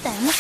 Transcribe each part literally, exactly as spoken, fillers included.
them.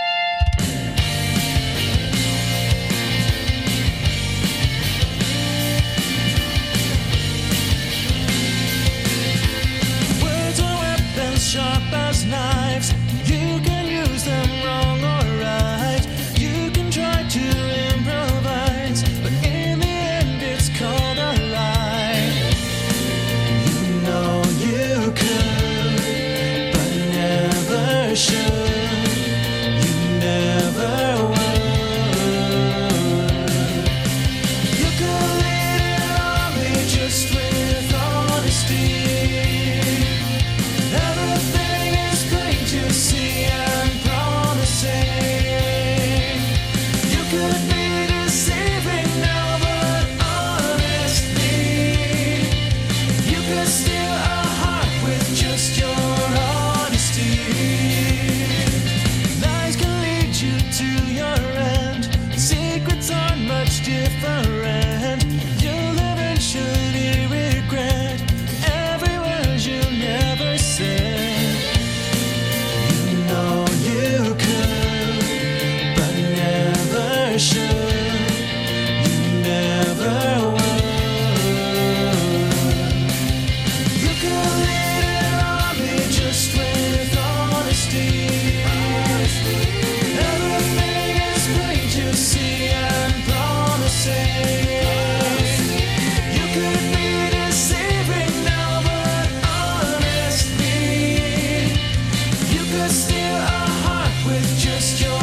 Words are weapons sharp as knives. You can use them wrong or right. You can try to improvise, but in the end it's called a lie. You know you could, but never should. You never would. You could lead an army just with honesty. Everything is plain to see and promising. You could be deceiving now, but honestly, you could steal a heart with just your honesty. Lies can lead you to your end. Secrets aren't much different. You'll eventually regret every word you never said. You know you could, but never should. You never would. You could lead an army just with honesty. Everything is plain to see and promising. You could be deceiving now, but honestly, you could steal a heart with just your